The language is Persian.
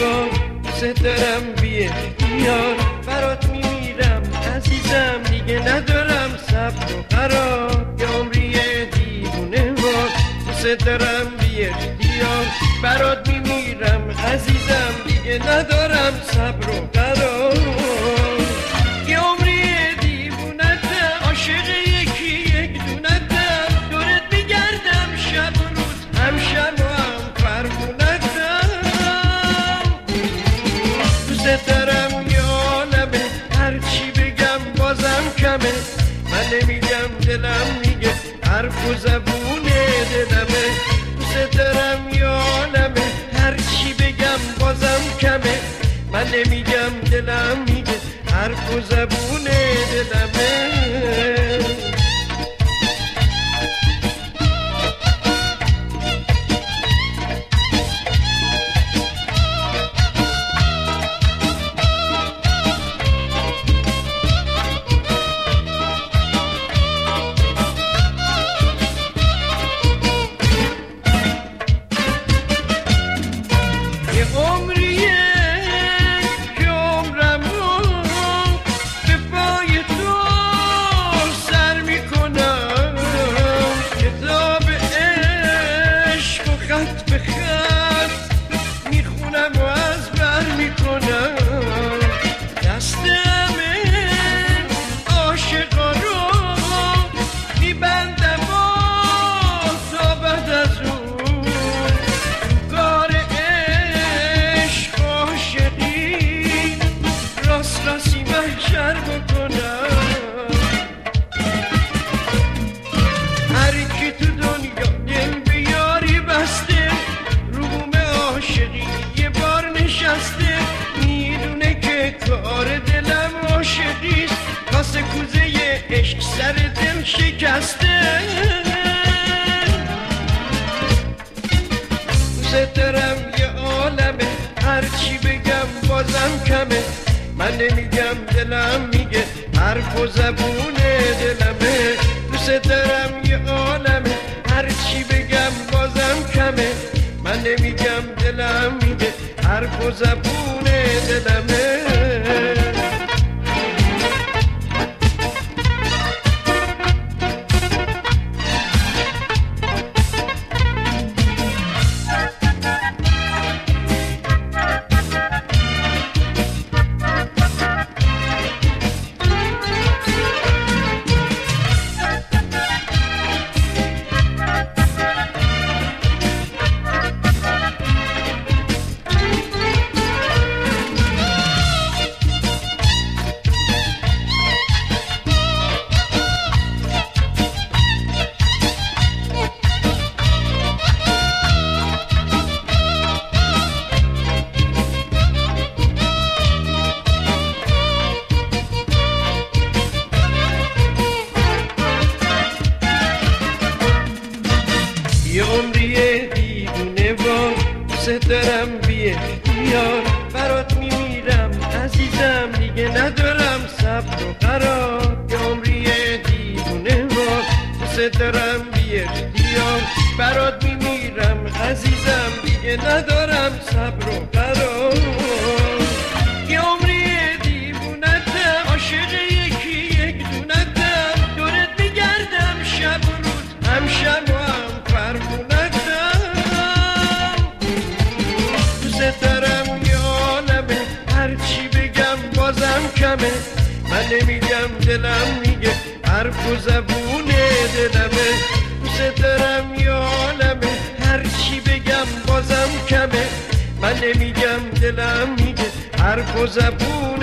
وار دوست دارم بی اختیار برات میمیرم عزیزم دیگه ندارم صبر و قرار یه عمری دیوونه وار دوست دارم بی اختیار برات میمیرم عزیزم دیگه ندارم صبر و قرار یه عمری دیوونتم عاشق یکی یک دونتم دورت میگردم شب و روز همشب و هم فرمونتم دوست دارم یه عالمه هرچی بگم بازم کمه من نمیگم دلم میگه حرف و زبون دلمه دوست دارم یه عالمه هرچی بگم بازم کمه من نمیگم دلم میگه حرف و زبون دلمه سر دل شکسته دوست دارم یه عالمه هرچی بگم بازم کمه من نمیگم دلم میگه حرف و زبون دلمه دوست دارم یه عالمه هرچی بگم بازم کمه من نمیگم دلم میگه حرف و زبون دلمه یه عمری دیوونه وار دوست دارم بی اختیار برات میمیرم عزیزم دیگه ندارم صبر و قرار یه عمری دیوونه وار دوست دارم بی اختیار برات میمیرم عزیزم دیگه ندارم صبر و قرار یه عمری دیوونتم عاشق یکی یک دونتم دورت میگردم شب و روز همشب و هم دوست دارم یه عالمه هرچی بگم بازم کمه من نمیگم دلم میگه حرف و زبون دلمه دوست دارم یه عالمه هرچی بگم بازم کمه من نمیگم دلم میگه حرف و زبون